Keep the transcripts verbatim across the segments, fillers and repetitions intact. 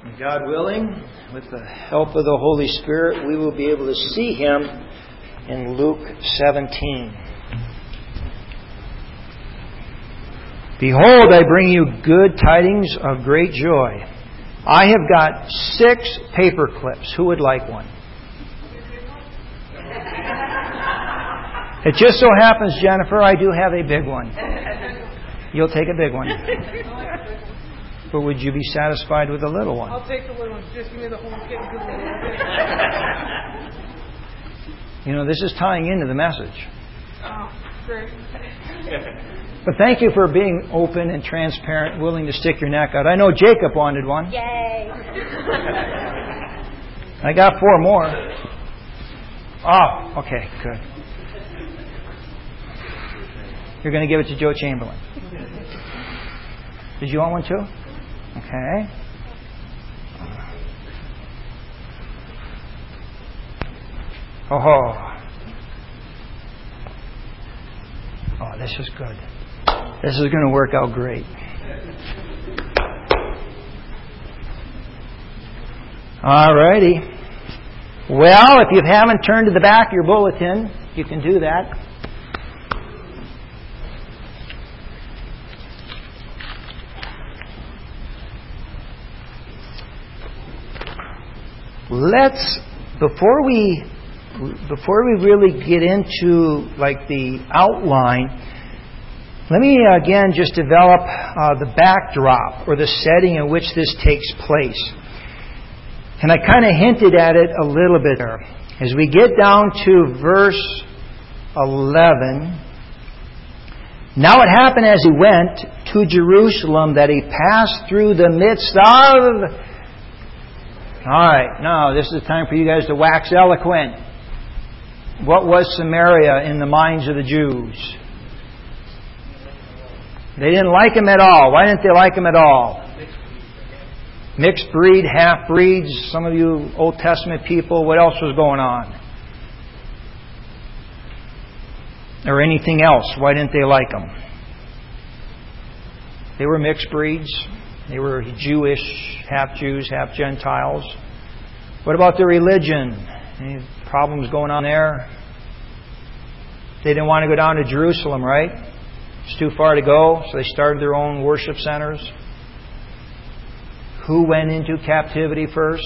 God willing, with the help of the Holy Spirit, we will be able to see Him in Luke seventeen. Behold, I bring you good tidings of great joy. I have got six paper clips. Who would like one? It just so happens, Jennifer, I do have a big one. You'll take a big one. But would you be satisfied with a little one? I'll take the little one. Just give me the whole kit and caboodle. You know, this is tying into the message. Oh, great. But thank you for being open and transparent, willing to stick your neck out. I know Jacob wanted one. Yay! I got four more. Oh, okay, good. You're going to give it to Joe Chamberlain. Did you want one too? Okay. Oh, oh, this is good. This is going to work out great. All righty. Well, if you haven't turned to the back of your bulletin, you can do that. Let's before we before we really get into like the outline, let me again just develop uh, the backdrop or the setting in which this takes place. And I kind of hinted at it a little bit there. As we get down to verse eleven, now it happened as he went to Jerusalem that he passed through the midst of... All right, now this is the time for you guys to wax eloquent. What was Samaria in the minds of the Jews? They didn't like him at all. Why didn't they like him at all? Mixed breed, half breeds. Some of you Old Testament people, what else was going on? Or anything else? Why didn't they like him? They were mixed breeds. They were Jewish, half Jews, half Gentiles. What about their religion? Any problems going on there? They didn't want to go down to Jerusalem, right? It's too far to go, so they started their own worship centers. Who went into captivity first?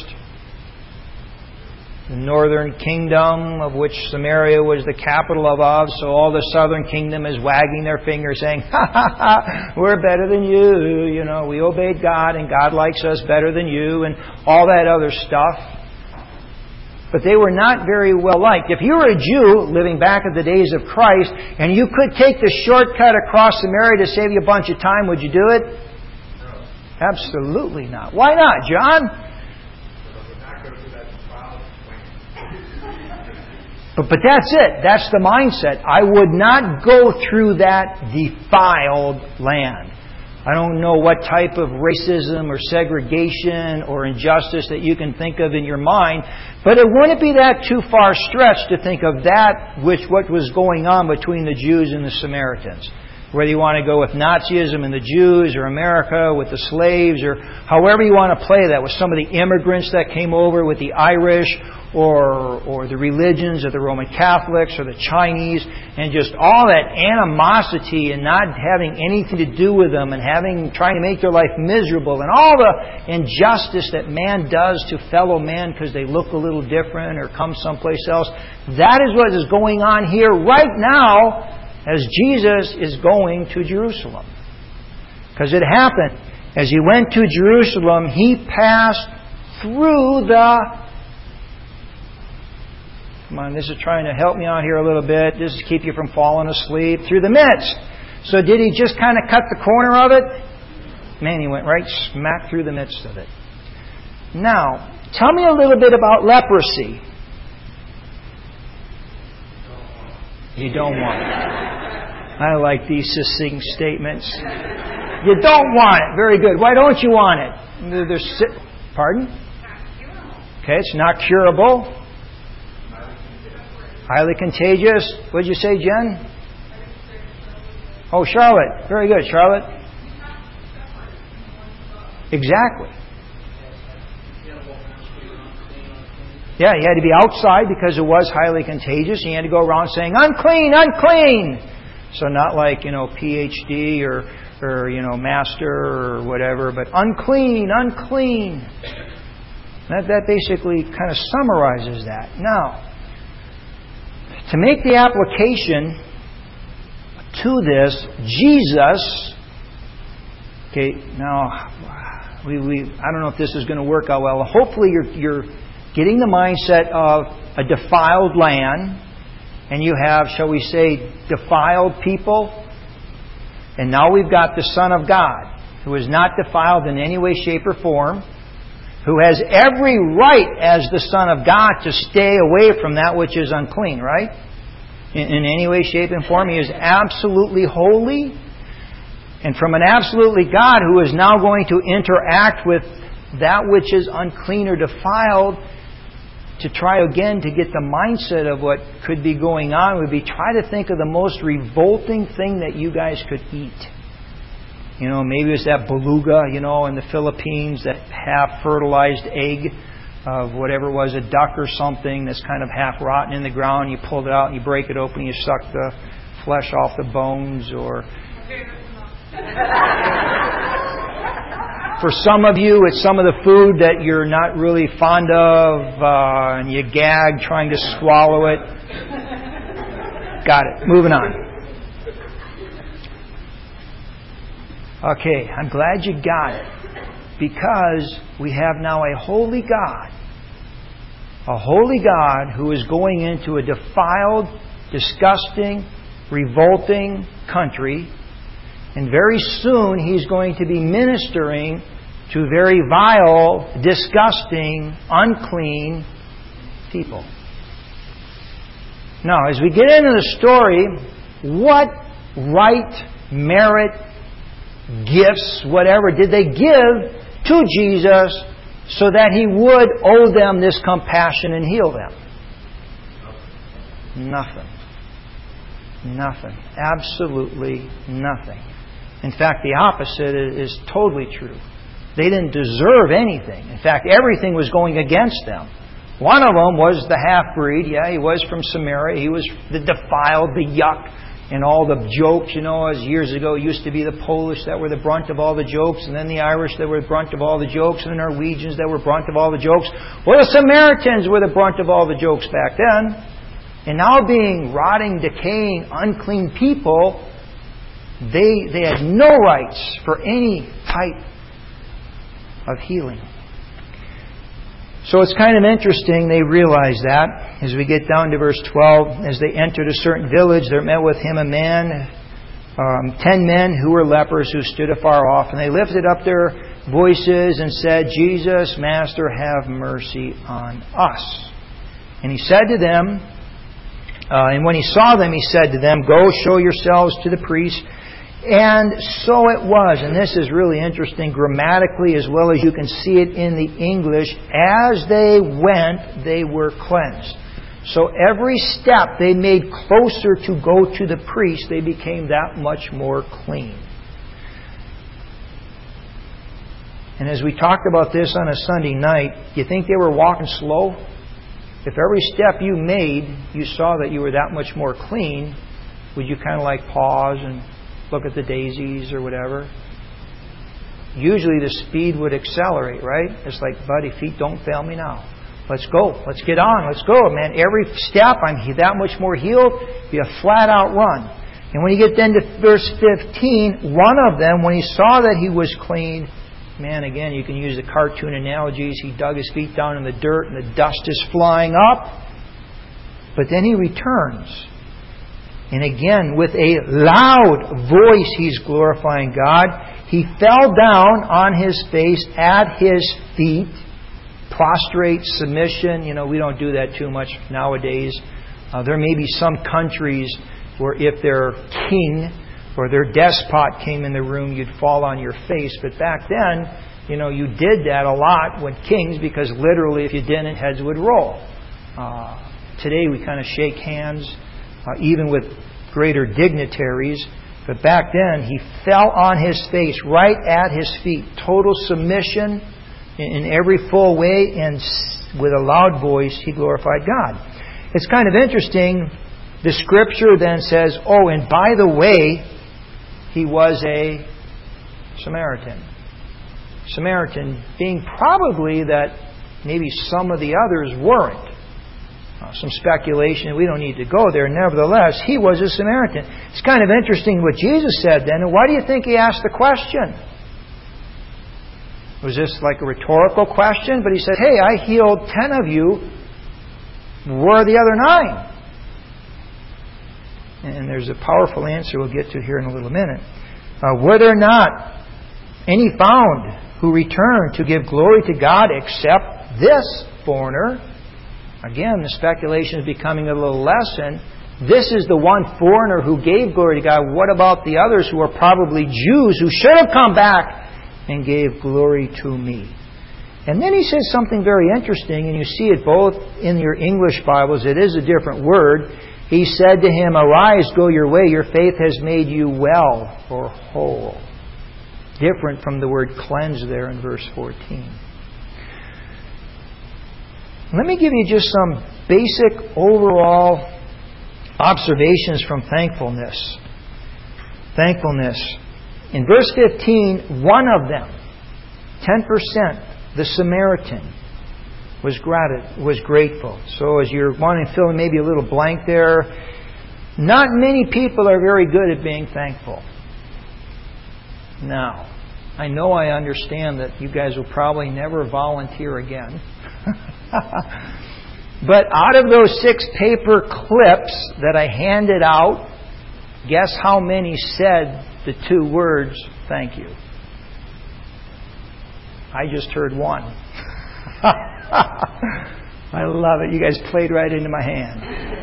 The northern kingdom, of which Samaria was the capital of, so all the southern kingdom is wagging their finger saying, ha ha ha, we're better than you. You know, we obeyed God and God likes us better than you and all that other stuff. But they were not very well liked. If you were a Jew living back in the days of Christ and you could take the shortcut across Samaria to save you a bunch of time, would you do it? No. Absolutely not. Why not, John? But, but that's it. That's the mindset. I would not go through that defiled land. I don't know what type of racism or segregation or injustice that you can think of in your mind, but it wouldn't be that too far stretched to think of that which what was going on between the Jews and the Samaritans. Whether you want to go with Nazism and the Jews, or America with the slaves, or however you want to play that, with some of the immigrants that came over, with the Irish, or or the religions of the Roman Catholics or the Chinese, and just all that animosity and not having anything to do with them and having trying to make their life miserable and all the injustice that man does to fellow man because they look a little different or come someplace else. That is what is going on here right now as Jesus is going to Jerusalem. Because it happened. As he went to Jerusalem, he passed through the... Come on, this is trying to help me out here a little bit. This is keep you from falling asleep. Through the midst. So did he just kind of cut the corner of it? Man, he went right smack through the midst of it. Now, tell me a little bit about leprosy. You don't want it. I like these succinct statements. You don't want it. Very good. Why don't you want it? There's, pardon? Okay, it's not curable. Highly contagious. What did you say, Jen? Oh, Charlotte. Very good, Charlotte. Exactly. Yeah, he had to be outside because it was highly contagious. He had to go around saying, unclean, unclean. So not like, you know, P H D or, or, you know, master or whatever, but unclean, unclean. That, that basically kind of summarizes that. Now, to make the application to this, Jesus, okay, now, we, we I don't know if this is going to work out well. Hopefully you're, you're getting the mindset of a defiled land, and you have, shall we say, defiled people. And now we've got the Son of God, who is not defiled in any way, shape, or form, who has every right as the Son of God to stay away from that which is unclean, right? In, in any way, shape, and form. He is absolutely holy. And from an absolutely God who is now going to interact with that which is unclean or defiled, to try again to get the mindset of what could be going on would be try to think of the most revolting thing that you guys could eat. You know, maybe it's that beluga, you know, in the Philippines, that half-fertilized egg of whatever it was, a duck or something that's kind of half-rotten in the ground. You pull it out and you break it open and you suck the flesh off the bones. Or for some of you, it's some of the food that you're not really fond of, uh, and you gag trying to swallow it. Got it. Moving on. Okay, I'm glad you got it. Because we have now a holy God. A holy God who is going into a defiled, disgusting, revolting country. And very soon He's going to be ministering to very vile, disgusting, unclean people. Now, as we get into the story, what right, merit, gifts, whatever, did they give to Jesus so that He would owe them this compassion and heal them? Nothing. Nothing. Absolutely nothing. In fact, the opposite is totally true. They didn't deserve anything. In fact, everything was going against them. One of them was the half-breed. Yeah, he was from Samaria. He was the defiled, the yuck, and all the jokes. You know, as years ago, it used to be the Polish that were the brunt of all the jokes, and then the Irish that were the brunt of all the jokes, and the Norwegians that were brunt of all the jokes. Well, the Samaritans were the brunt of all the jokes back then. And now being rotting, decaying, unclean people, They they had no rights for any type of healing. So it's kind of interesting they realize that. As we get down to verse twelve, as they entered a certain village, there met with him a man, um, ten men who were lepers who stood afar off. And they lifted up their voices and said, Jesus, Master, have mercy on us. And he said to them, uh, and when he saw them, he said to them, Go show yourselves to the priest. And so it was, and this is really interesting grammatically as well as you can see it in the English, as they went, they were cleansed. So every step they made closer to go to the priest, they became that much more clean. And as we talked about this on a Sunday night, you think they were walking slow? If every step you made, you saw that you were that much more clean, would you kind of like pause and look at the daisies or whatever? Usually the speed would accelerate, right? It's like, buddy, feet don't fail me now. Let's go. Let's get on. Let's go, man. Every step, I'm that much more healed. Be a flat-out run. And when you get then to verse fifteen, one of them, when he saw that he was clean, man, again, you can use the cartoon analogies. He dug his feet down in the dirt and the dust is flying up. But then he returns. And again, with a loud voice, he's glorifying God. He fell down on his face at his feet. Prostrate submission. You know, we don't do that too much nowadays. Uh, there may be some countries where if their king or their despot came in the room, you'd fall on your face. But back then, you know, you did that a lot with kings because literally if you didn't, heads would roll. Uh, today we kind of shake hands. Uh, even with greater dignitaries. But back then, he fell on his face, right at his feet. Total submission, In every full way and with a loud voice, he glorified God. It's kind of interesting. The Scripture then says, oh, and by the way, he was a Samaritan. Samaritan being probably that maybe some of the others weren't. Uh, some speculation, we don't need to go there. Nevertheless, he was a Samaritan. It's kind of interesting what Jesus said then. And why do you think he asked the question? Was this like a rhetorical question? But he said, hey, I healed ten of you. Where are the other nine? And there's a powerful answer we'll get to here in a little minute. Uh, were there not any found who returned to give glory to God except this foreigner? Again, the speculation is becoming a little lesson. This is the one foreigner who gave glory to God. What about the others who are probably Jews who should have come back and gave glory to me? And then he says something very interesting, and you see it both in your English Bibles. It is a different word. He said to him, arise, go your way. Your faith has made you well or whole. Different from the word cleanse there in verse fourteen. Let me give you just some basic overall observations from thankfulness. Thankfulness. In verse fifteen, one of them, ten percent, the Samaritan, was grat- was grateful. So as you're wanting to fill in maybe a little blank there, not many people are very good at being thankful. Now, I know I understand that you guys will probably never volunteer again. But out of those six paper clips that I handed out, guess how many said the two words, thank you? I just heard one. I love it. You guys played right into my hand.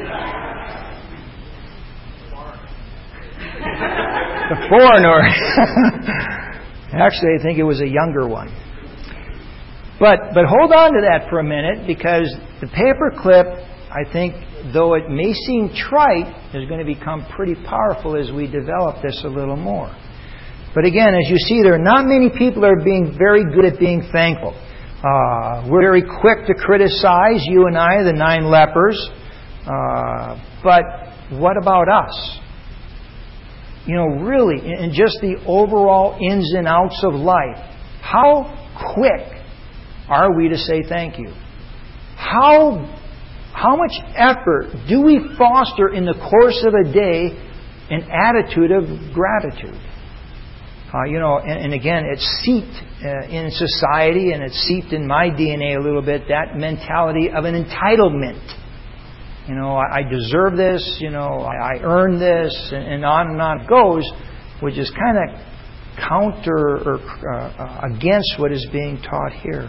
The foreigner. Actually, I think it was a younger one. But but hold on to that for a minute, because the paperclip, I think, though it may seem trite, is going to become pretty powerful as we develop this a little more. But again, as you see, there are not many people are being very good at being thankful. Uh, we're very quick to criticize, you and I, the nine lepers. Uh, but what about us? You know, really, in just the overall ins and outs of life, how quick are we to say thank you? How, how much effort do we foster in the course of a day an attitude of gratitude? Uh, you know, and, and again, it's seeped uh, in society, and it's seeped in my D N A a little bit, that mentality of an entitlement. You know, I, I deserve this, you know, I, I earn this, and, and on and on it goes, which is kind of counter or uh, against what is being taught here.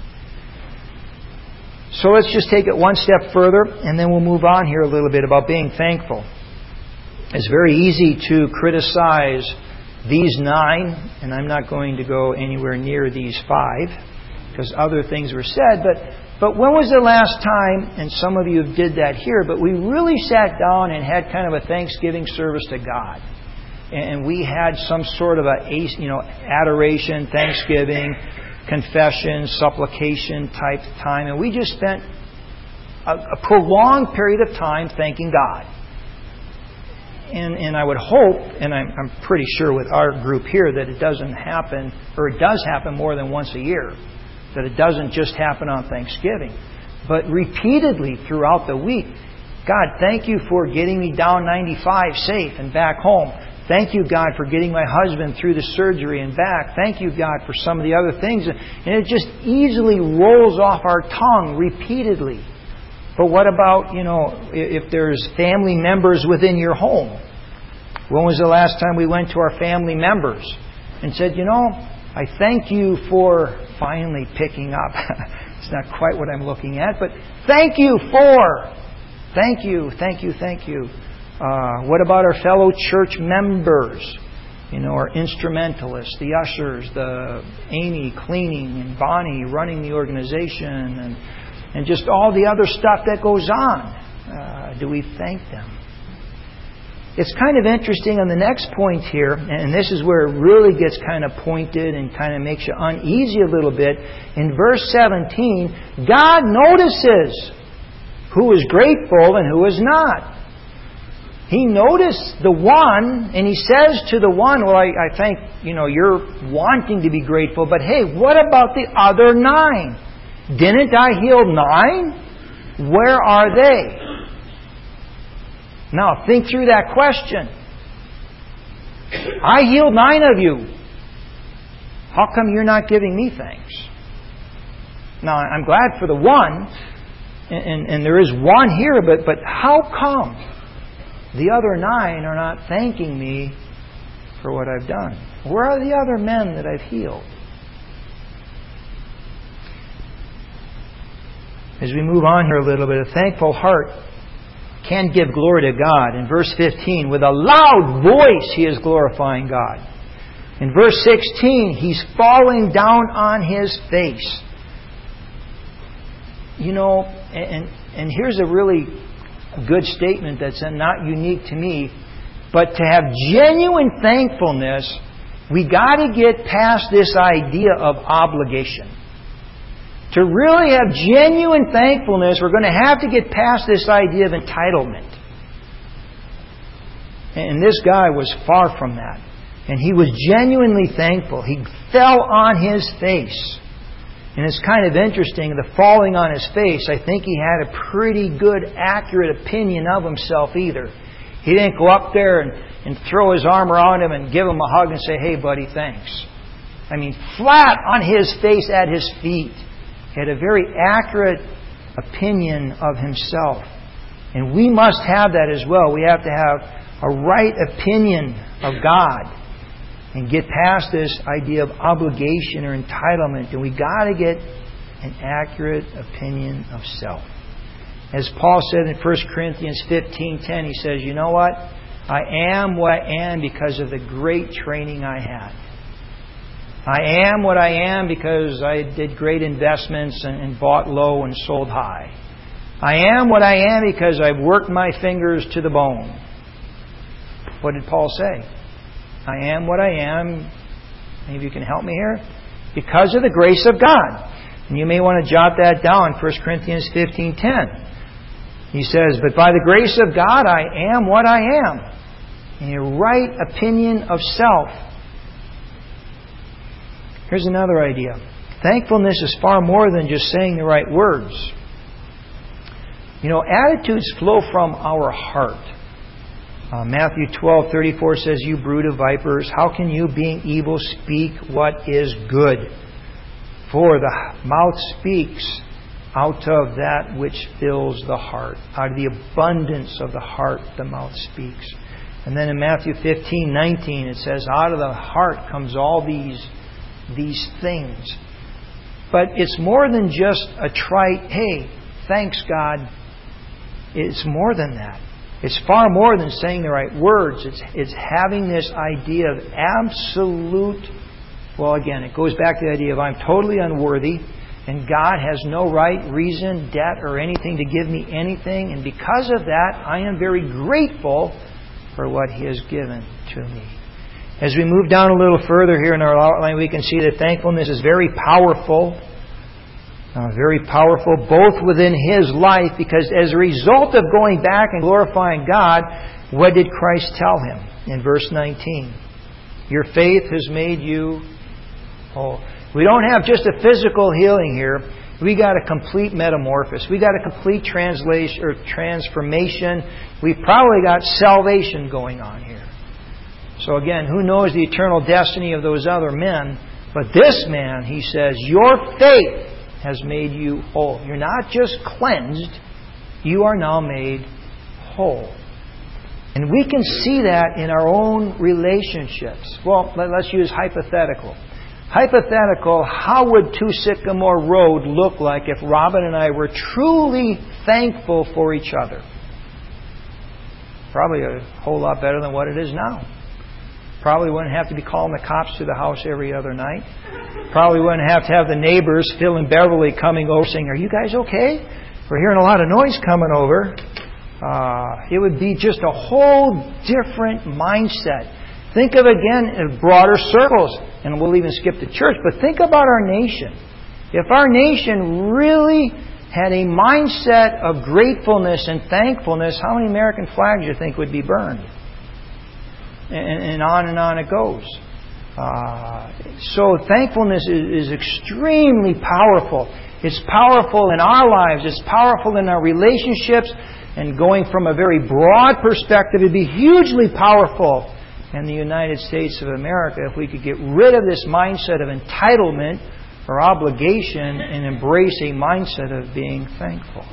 So let's just take it one step further, and then we'll move on here a little bit about being thankful. It's very easy to criticize these nine, and I'm not going to go anywhere near these five, because other things were said, but but when was the last time, and some of you did that here, but we really sat down and had kind of a Thanksgiving service to God. And we had some sort of a, you know, adoration, thanksgiving, confession, supplication type time, and we just spent a, a prolonged period of time thanking God. And, and I would hope, and I'm, I'm pretty sure with our group here, that it doesn't happen, or it does happen more than once a year. That it doesn't just happen on Thanksgiving, but repeatedly throughout the week. God, thank you for getting me down ninety-five safe and back home. Thank you, God, for getting my husband through the surgery and back. Thank you, God, for some of the other things. And it just easily rolls off our tongue repeatedly. But what about, you know, if there's family members within your home? When was the last time we went to our family members and said, you know, I thank you for finally picking up. It's not quite what I'm looking at, but thank you for. Thank you, thank you, thank you. Uh, what about our fellow church members? You know, our instrumentalists, the ushers, the Amy cleaning and Bonnie running the organization, and and just all the other stuff that goes on. Uh, do we thank them? it's kind of interesting on the next point here, and this is where it really gets kind of pointed and kind of makes you uneasy a little bit. In verse seventeen, God notices who is grateful and who is not. He noticed the one, and He says to the one, well, I, I think, you know, you're wanting to be grateful, but hey, what about the other nine? Didn't I heal nine? Where are they? Now, think through that question. I healed nine of you. How come you're not giving me thanks? Now, I'm glad for the one, and, and, and there is one here, but, but how come the other nine are not thanking me for what I've done? Where are the other men that I've healed? As we move on here a little bit, a thankful heart can give glory to God. In verse fifteen, with a loud voice he is glorifying God. In verse sixteen, he's falling down on his face. You know, and, and here's a really good statement that's not unique to me, but to have genuine thankfulness, we got to get past this idea of obligation. To really have genuine thankfulness, we're going to have to get past this idea of entitlement. And this guy was far from that. And he was genuinely thankful. He fell on his face. And it's kind of interesting, the falling on his face, I think he had a pretty good, accurate opinion of himself either. He didn't go up there and, and throw his arm around him and give him a hug and say, hey buddy, thanks. I mean, flat on his face at his feet. He had a very accurate opinion of himself. And we must have that as well. We have to have a right opinion of God and get past this idea of obligation or entitlement. And we got to get an accurate opinion of self. As Paul said in First Corinthians fifteen ten, he says, you know what? I am what I am because of the great training I had. I am what I am because I did great investments and, and bought low and sold high. I am what I am because I've worked my fingers to the bone. What did Paul say? I am what I am. Maybe you can help me here. Because of the grace of God. And you may want to jot that down, First Corinthians fifteen ten. He says, but by the grace of God I am what I am. In a right opinion of self. Here's another idea. Thankfulness is far more than just saying the right words. You know, attitudes flow from our heart. Uh, Matthew twelve thirty-four says, you brood of vipers, how can you, being evil, speak what is good? For the mouth speaks out of that which fills the heart. Out of the abundance of the heart, the mouth speaks. And then in Matthew fifteen nineteen, it says, out of the heart comes all these these things. But it's more than just a trite, hey, thanks God. It's more than that. It's far more than saying the right words. It's, it's having this idea of absolute, well again, it goes back to the idea of I'm totally unworthy and God has no right, reason, debt, or anything to give me anything. And because of that, I am very grateful for what He has given to me. As we move down a little further here in our outline, we can see that thankfulness is very powerful. Uh, very powerful both within His life, because as a result of going back and glorifying God, what did Christ tell him in verse nineteen? Your faith has made you whole. We don't have just a physical healing here. We got a complete metamorphosis. We got a complete translation or transformation. We've probably got salvation going on here. So again, who knows the eternal destiny of those other men? But this man, he says, your faith has made you whole. You're not just cleansed, you are now made whole. And we can see that in our own relationships. Well, let's use hypothetical. Hypothetical, how would Two Sycamore Road look like if Robin and I were truly thankful for each other? Probably a whole lot better than what it is now. Probably wouldn't have to be calling the cops to the house every other night. Probably wouldn't have to have the neighbors, Phil and Beverly, coming over saying, are you guys okay? We're hearing a lot of noise coming over. Uh, it would be just a whole different mindset. Think of, again, in broader circles, and we'll even skip the church, but think about our nation. If our nation really had a mindset of gratefulness and thankfulness, how many American flags do you think would be burned? And, and on and on it goes. Uh, so thankfulness is, is extremely powerful. It's powerful in our lives. It's powerful in our relationships. And going from a very broad perspective, it'd be hugely powerful in the United States of America if we could get rid of this mindset of entitlement or obligation and embrace a mindset of being thankful.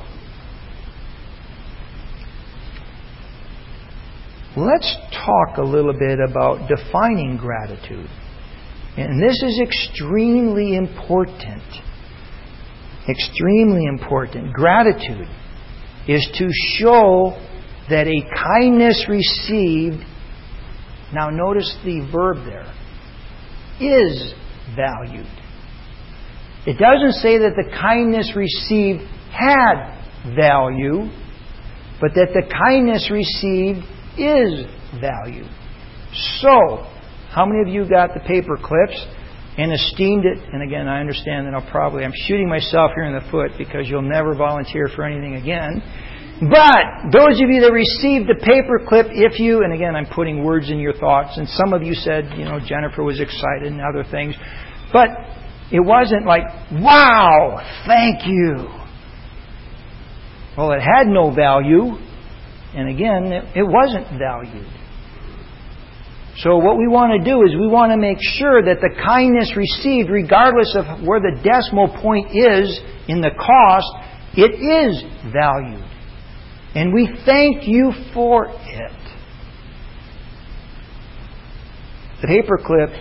Let's talk a little bit about defining gratitude. And this is extremely important. Extremely important. Gratitude is to show that a kindness received, now notice the verb there, is valued. It doesn't say that the kindness received had value, but that the kindness received is valued. So, how many of you got the paper clips and esteemed it? And again, I understand that I'll probably, I'm shooting myself here in the foot because you'll never volunteer for anything again. But those of you that received the paper clip, if you, and again, I'm putting words in your thoughts, and some of you said, you know, Jennifer was excited and other things, but it wasn't like, wow, thank you. Well, it had no value, and again, it, it wasn't valued. So what we want to do is we want to make sure that the kindness received, regardless of where the decimal point is in the cost, it is valued. And we thank you for it. The paperclip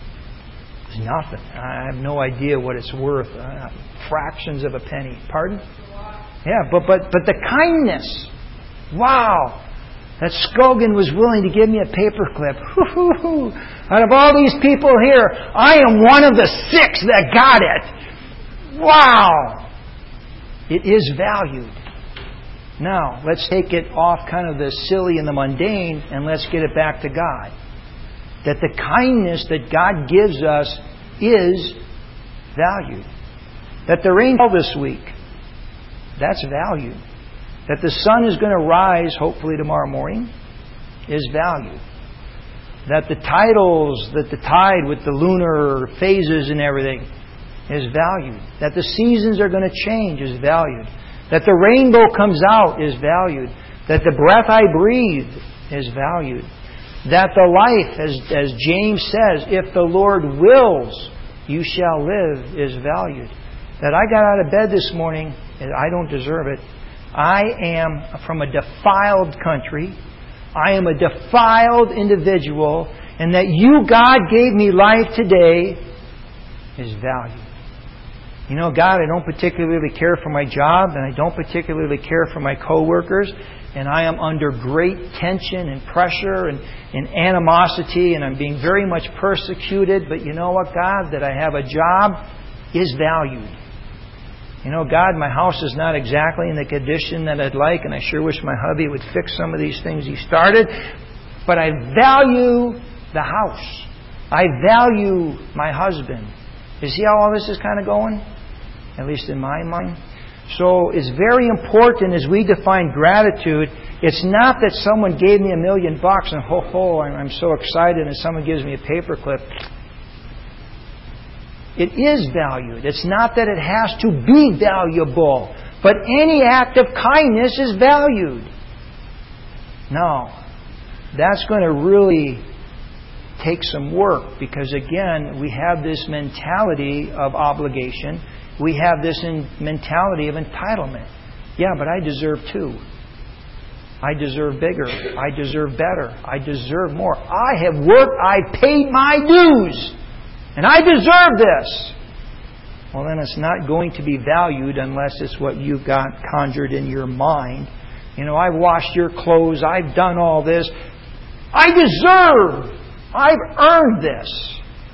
is nothing. I have no idea what it's worth. Uh, fractions of a penny. Pardon? Yeah, but but but the kindness. Wow. That Scogan was willing to give me a paperclip. Out of all these people here, I am one of the six that got it. Wow. It is valued. Now, let's take it off kind of the silly and the mundane, and let's get it back to God. That the kindness that God gives us is valued. That the rain fell this week, that's valued. That the sun is going to rise, hopefully tomorrow morning, is valued. That the titles, that the tide with the lunar phases and everything is valued. That the seasons are going to change is valued. That the rainbow comes out is valued. That the breath I breathe is valued. That the life, as, as James says, if the Lord wills, you shall live, is valued. That I got out of bed this morning, and I don't deserve it. I am from a defiled country. I am a defiled individual. And that you, God, gave me life today is valued. You know, God, I don't particularly care for my job, and I don't particularly care for my coworkers, and I am under great tension and pressure and, and animosity, and I'm being very much persecuted. But you know what, God? That I have a job is valued. You know, God, my house is not exactly in the condition that I'd like, and I sure wish my hubby would fix some of these things he started. But I value the house. I value my husband. You see how all this is kind of going? At least in my mind. So it's very important as we define gratitude. It's not that someone gave me a million bucks and ho ho, I'm so excited, and someone gives me a paperclip. It is valued. It's not that it has to be valuable, but any act of kindness is valued. Now, that's going to really take some work because, again, we have this mentality of obligation. We have this in mentality of entitlement. Yeah, but I deserve too. I deserve bigger. I deserve better. I deserve more. I have worked. I paid my dues. And I deserve this. Well, then it's not going to be valued unless it's what you've got conjured in your mind. You know, I've washed your clothes. I've done all this. I deserve. I've earned this.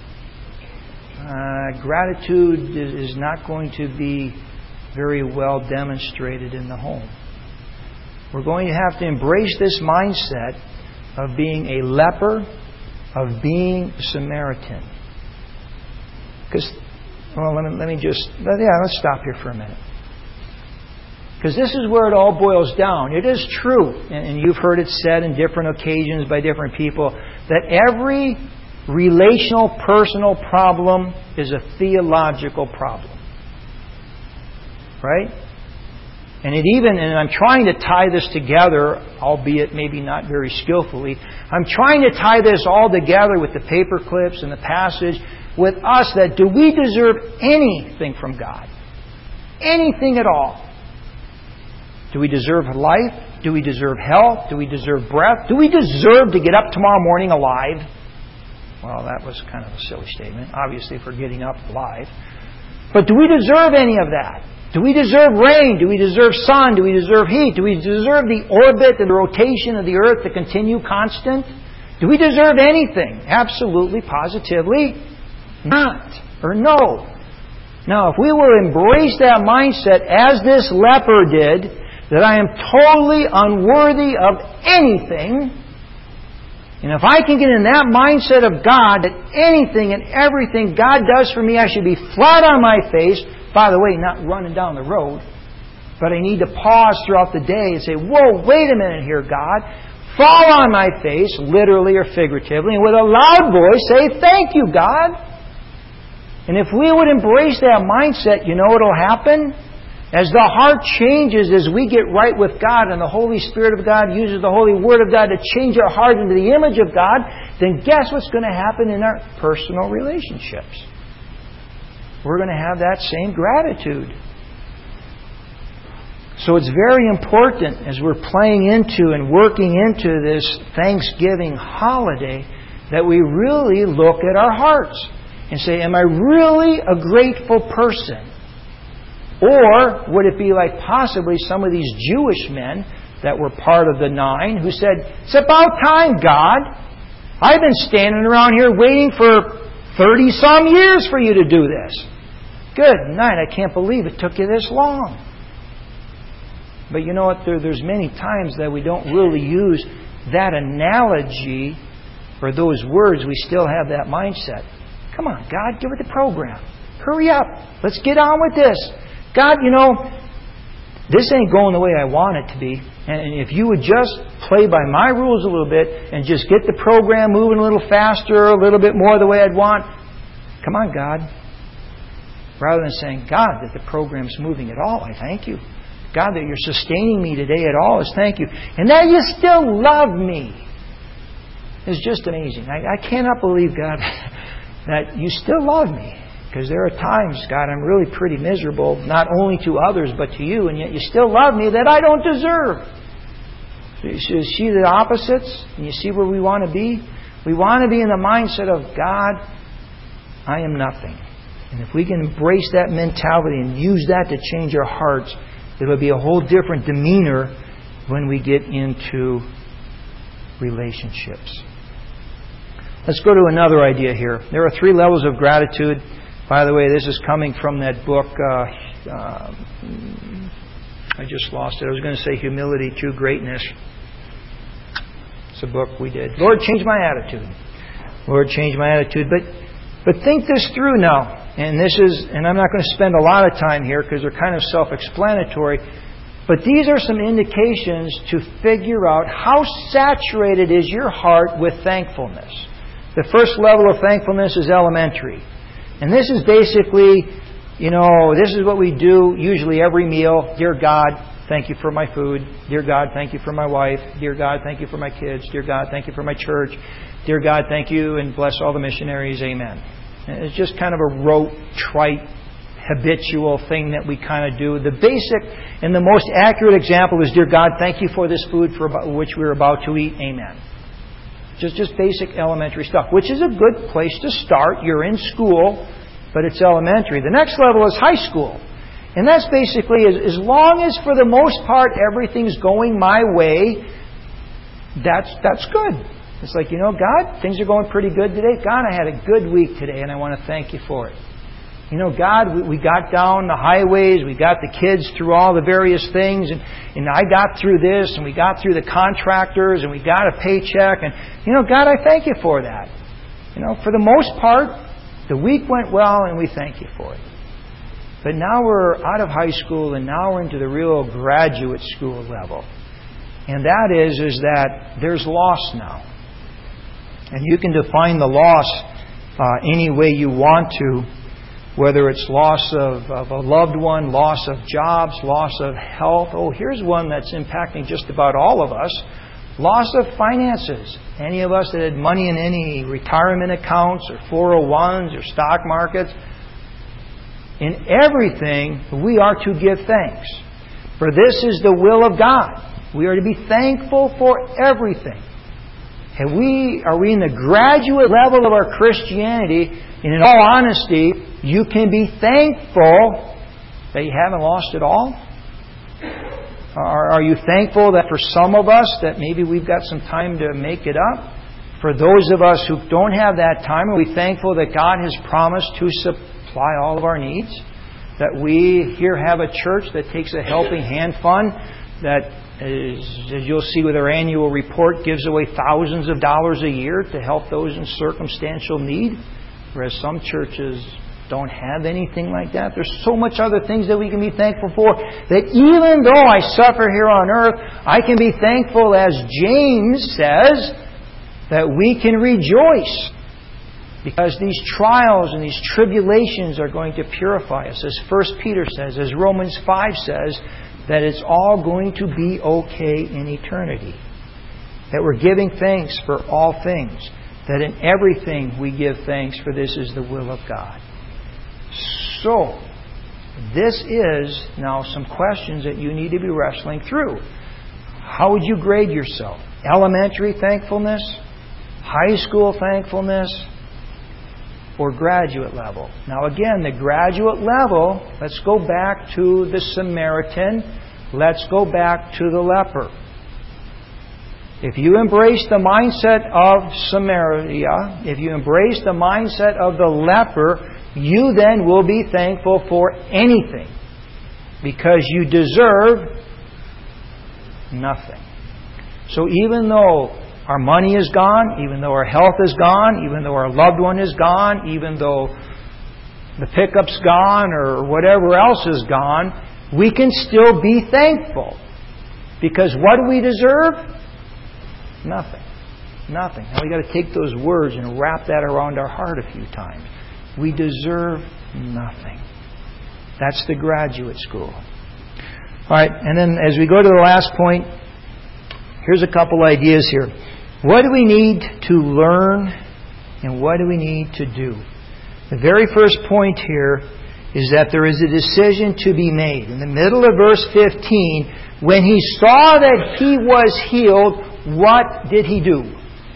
Uh, gratitude is not going to be very well demonstrated in the home. We're going to have to embrace this mindset of being a leper, of being a Samaritan. Because, well, let me, let me just, yeah, let's stop here for a minute. Because this is where it all boils down. It is true, and you've heard it said in different occasions by different people, that every relational, personal problem is a theological problem. Right? And it even, and I'm trying to tie this together, albeit maybe not very skillfully, I'm trying to tie this all together with the paper clips and the passage, with us, that do we deserve anything from God? Anything at all? Do we deserve life? Do we deserve health? Do we deserve breath? Do we deserve to get up tomorrow morning alive? Well, that was kind of a silly statement, obviously, for getting up alive. But do we deserve any of that? Do we deserve rain? Do we deserve sun? Do we deserve heat? Do we deserve the orbit and the rotation of the earth to continue constant? Do we deserve anything? Absolutely, positively, not. Or no. Now, if we will embrace that mindset as this leper did, that I am totally unworthy of anything, and if I can get in that mindset of God, that anything and everything God does for me, I should be flat on my face. By the way, not running down the road, but I need to pause throughout the day and say, whoa, wait a minute here, God. Fall on my face, literally or figuratively, and with a loud voice say, thank you, God. And if we would embrace that mindset, you know what will happen? As the heart changes, as we get right with God and the Holy Spirit of God uses the Holy Word of God to change our heart into the image of God, then guess what's going to happen in our personal relationships? We're going to have that same gratitude. So it's very important as we're playing into and working into this Thanksgiving holiday that we really look at our hearts and say, am I really a grateful person? Or would it be like possibly some of these Jewish men that were part of the nine who said, it's about time, God. I've been standing around here waiting for thirty-some years for you to do this. Good night. I can't believe it took you this long. But you know what? There, there's many times that we don't really use that analogy or those words. We still have that mindset. Come on, God, give it the program. Hurry up. Let's get on with this. God, you know, this ain't going the way I want it to be. And if you would just play by my rules a little bit and just get the program moving a little faster, a little bit more the way I'd want. Come on, God. Rather than saying, God, that the program's moving at all, I thank you. God, that you're sustaining me today at all, is thank you. And that you still love me is just amazing. I, I cannot believe, God, that you still love me. Because there are times, God, I'm really pretty miserable, not only to others, but to you, and yet you still love me that I don't deserve. So you see the opposites, and you see where we want to be? We want to be in the mindset of, God, I am nothing. And if we can embrace that mentality and use that to change our hearts, it'll be a whole different demeanor when we get into relationships. Let's go to another idea here. There are three levels of gratitude. By the way, this is coming from that book. Uh, uh, I just lost it. I was going to say Humility True Greatness. It's a book we did. Lord, change my attitude. Lord, change my attitude. But but think this through now. And this is, and I'm not going to spend a lot of time here because they're kind of self-explanatory. But these are some indications to figure out how saturated is your heart with thankfulness. The first level of thankfulness is elementary. And this is basically, you know, this is what we do usually every meal. Dear God, thank you for my food. Dear God, thank you for my wife. Dear God, thank you for my kids. Dear God, thank you for my church. Dear God, thank you and bless all the missionaries. Amen. And it's just kind of a rote, trite, habitual thing that we kind of do. The basic and the most accurate example is, Dear God, thank you for this food for which we're about to eat. Amen. Just just basic elementary stuff, which is a good place to start. You're in school, but it's elementary. The next level is high school. And that's basically, as, as long as for the most part everything's going my way, that's that's good. It's like, you know, God, things are going pretty good today. God, I had a good week today, and I want to thank you for it. You know, God, we, we got down the highways, we got the kids through all the various things, and, and I got through this, and we got through the contractors, and we got a paycheck, and, you know, God, I thank you for that. You know, for the most part, the week went well, and we thank you for it. But now we're out of high school, and now we're into the real graduate school level. And that is, is that there's loss now. And you can define the loss uh, any way you want to, whether it's loss of, of a loved one, loss of jobs, loss of health. Oh, here's one that's impacting just about all of us. Loss of finances. Any of us that had money in any retirement accounts or four oh ones or stock markets. In everything, we are to give thanks. For this is the will of God. We are to be thankful for everything. And we are we in the graduate level of our Christianity, and in all honesty, you can be thankful that you haven't lost it all. Are, are you thankful that for some of us that maybe we've got some time to make it up? For those of us who don't have that time, are we thankful that God has promised to supply all of our needs? That we here have a church that takes a Helping Hand Fund that, is, as you'll see with our annual report, gives away thousands of dollars a year to help those in circumstantial need, whereas some churches don't have anything like that. There's so much other things that we can be thankful for, that even though I suffer here on earth, I can be thankful, as James says, that we can rejoice. Because these trials and these tribulations are going to purify us. As First Peter says, as Romans five says, that it's all going to be okay in eternity. That we're giving thanks for all things. That in everything we give thanks, for this is the will of God. So, this is now some questions that you need to be wrestling through. How would you grade yourself? Elementary thankfulness? High school thankfulness? Or graduate level? Now again, the graduate level, let's go back to the Samaritan. Let's go back to the leper. If you embrace the mindset of Samaria, if you embrace the mindset of the leper, you then will be thankful for anything. Because you deserve nothing. So even though our money is gone, even though our health is gone, even though our loved one is gone, even though the pickup's gone or whatever else is gone, we can still be thankful. Because what do we deserve? Nothing. Nothing. Now we've got to take those words and wrap that around our heart a few times. We deserve nothing. That's the graduate school. All right, and then as we go to the last point, here's a couple ideas here. What do we need to learn and what do we need to do? The very first point here is that there is a decision to be made. In the middle of verse fifteen, when he saw that he was healed, what did he do?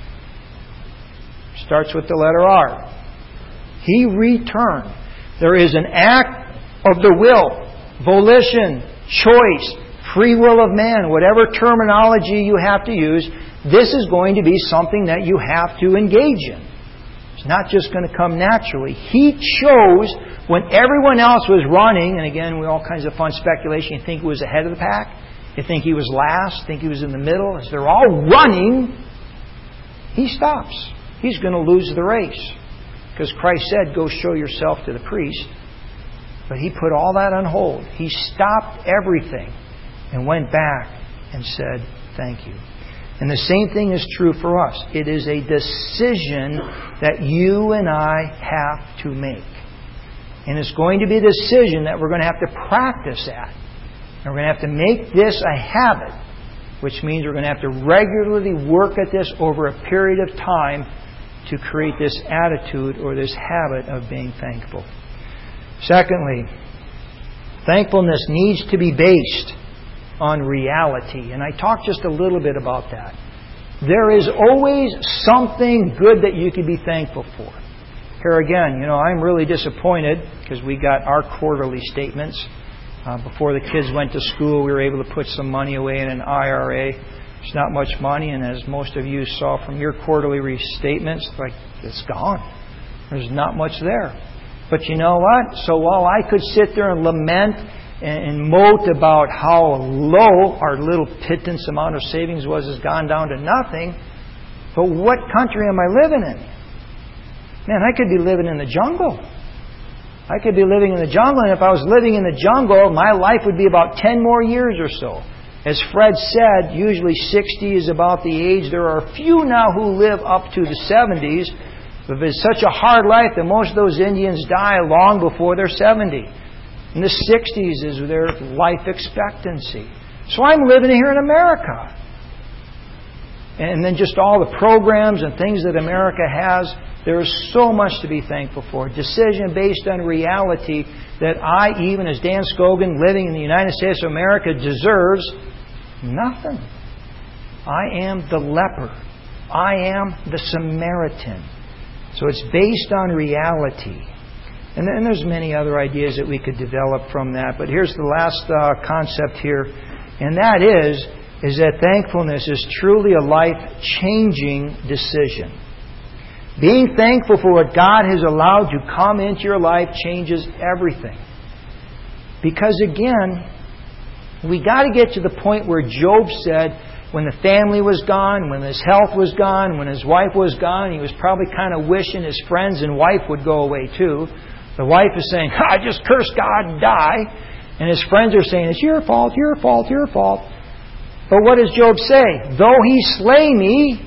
Starts with the letter R. He returned. There is an act of the will, volition, choice, free will of man, whatever terminology you have to use. This is going to be something that you have to engage in. It's not just going to come naturally. He chose when everyone else was running, and again, with all kinds of fun speculation, you think he was ahead of the pack, you think he was last, think he was in the middle. As they're all running, he stops. He's going to lose the race. Because Christ said, go show yourself to the priest. But he put all that on hold. He stopped everything and went back and said, thank you. And the same thing is true for us. It is a decision that you and I have to make. And it's going to be a decision that we're going to have to practice at. And we're going to have to make this a habit, which means we're going to have to regularly work at this over a period of time to create this attitude or this habit of being thankful. Secondly, thankfulness needs to be based on reality. And I talked just a little bit about that. There is always something good that you can be thankful for. Here again, you know, I'm really disappointed because we got our quarterly statements. Uh, before the kids went to school, we were able to put some money away in an I R A. It's not much money, and as most of you saw from your quarterly restatements, like, it's gone. There's not much there. But you know what? So while I could sit there and lament and, and moat about how low our little pittance amount of savings was has gone down to nothing, but what country am I living in? Man, I could be living in the jungle. I could be living in the jungle, and if I was living in the jungle, my life would be about ten more years or so. As Fred said, usually sixty is about the age. There are a few now who live up to the seventies. But it's such a hard life that most of those Indians die long before they're seventy. In the sixties is their life expectancy. So I'm living here in America. And then just all the programs and things that America has, there is so much to be thankful for. Decision based on reality that I, even as Dan Scogan, living in the United States of America, deserves nothing. I am the leper. I am the Samaritan. So it's based on reality. And then there's many other ideas that we could develop from that. But here's the last uh, concept here. And that is, is that thankfulness is truly a life-changing decision. Being thankful for what God has allowed to come into your life changes everything. Because again, we got to get to the point where Job said, when the family was gone, when his health was gone, when his wife was gone, he was probably kind of wishing his friends and wife would go away too. The wife is saying, I just curse God and die. And his friends are saying, it's your fault, your fault, your fault. But what does Job say? Though he slay me,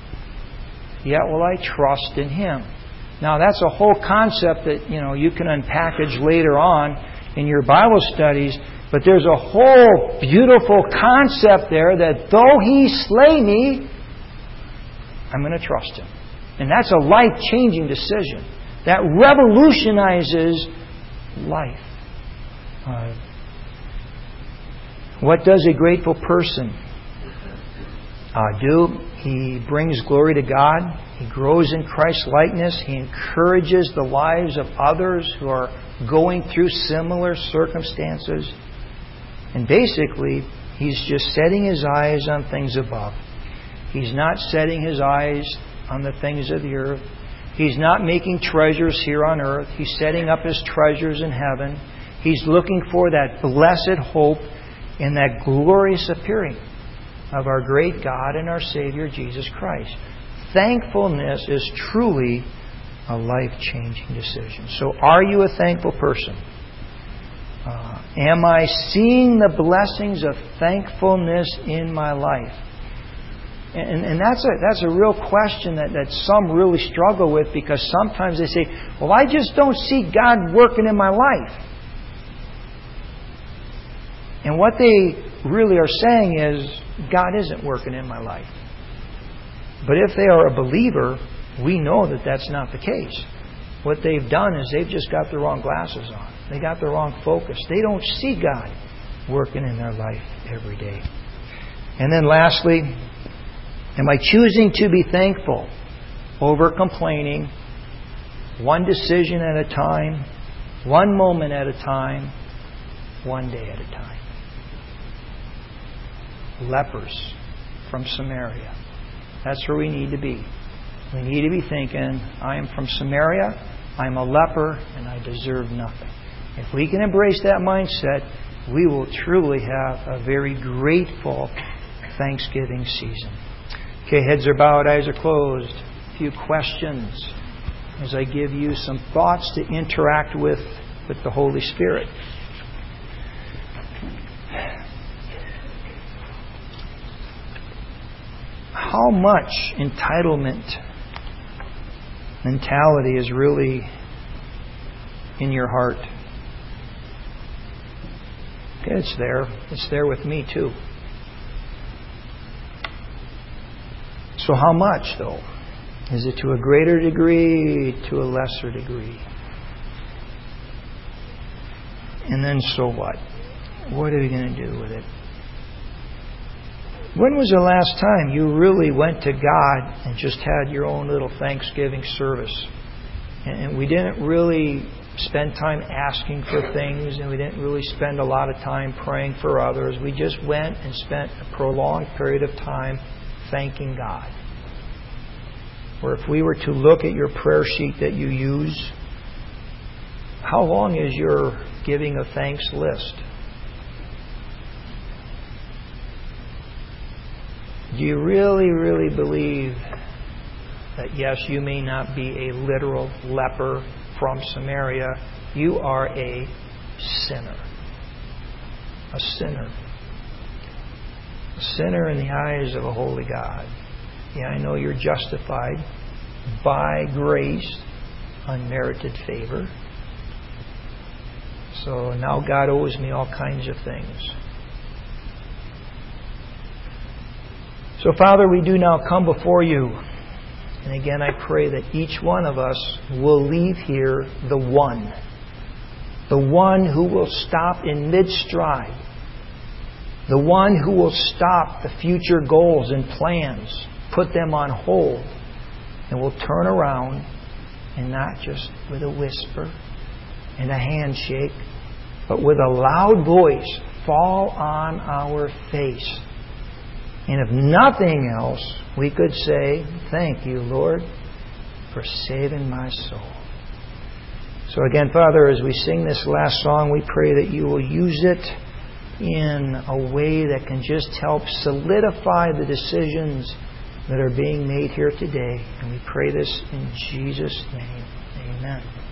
yet will I trust in him. Now that's a whole concept that, you know, you can unpackage later on in your Bible studies. But there's a whole beautiful concept there that though He slay me, I'm going to trust Him. And that's a life-changing decision. That revolutionizes life. Uh, what does a grateful person uh, do? He brings glory to God. He grows in Christ's likeness. He encourages the lives of others who are going through similar circumstances. And basically, he's just setting his eyes on things above. He's not setting his eyes on the things of the earth. He's not making treasures here on earth. He's setting up his treasures in heaven. He's looking for that blessed hope in that glorious appearing of our great God and our Savior, Jesus Christ. Thankfulness is truly a life-changing decision. So are you a thankful person? Uh, am I seeing the blessings of thankfulness in my life? And, and that's a that's a real question that, that some really struggle with, because sometimes they say, well, I just don't see God working in my life. And what they really are saying is, God isn't working in my life. But if they are a believer, we know that that's not the case. What they've done is they've just got the wrong glasses on. They got the wrong focus. They don't see God working in their life every day. And then lastly, am I choosing to be thankful over complaining, one decision at a time, one moment at a time, one day at a time? Lepers from Samaria. That's where we need to be. We need to be thinking, I am from Samaria, I'm a leper, and I deserve nothing. If we can embrace that mindset, we will truly have a very grateful Thanksgiving season. Okay, heads are bowed, eyes are closed. A few questions as I give you some thoughts to interact with with the Holy Spirit. How much entitlement mentality is really in your heart? Okay, it's there. It's there with me too. So how much, though? Is it to a greater degree, to a lesser degree? And then so what? What are you going to do with it? When was the last time you really went to God and just had your own little Thanksgiving service? And we didn't really spend time asking for things, and we didn't really spend a lot of time praying for others. We just went and spent a prolonged period of time thanking God. Or if we were to look at your prayer sheet that you use, How long is your giving of thanks list? Do you really, really believe that yes, you may not be a literal leper from Samaria, you are a sinner. A sinner. A sinner in the eyes of a holy God. Yeah, I know you're justified by grace, unmerited favor. So now God owes me all kinds of things. So Father, we do now come before you. And again, I pray that each one of us will leave here the one. The one who will stop in mid-stride. The one who will stop the future goals and plans, put them on hold, and will turn around and not just with a whisper and a handshake, but with a loud voice fall on our face. And if nothing else, we could say, thank you, Lord, for saving my soul. So again, Father, as we sing this last song, we pray that you will use it in a way that can just help solidify the decisions that are being made here today. And we pray this in Jesus' name. Amen.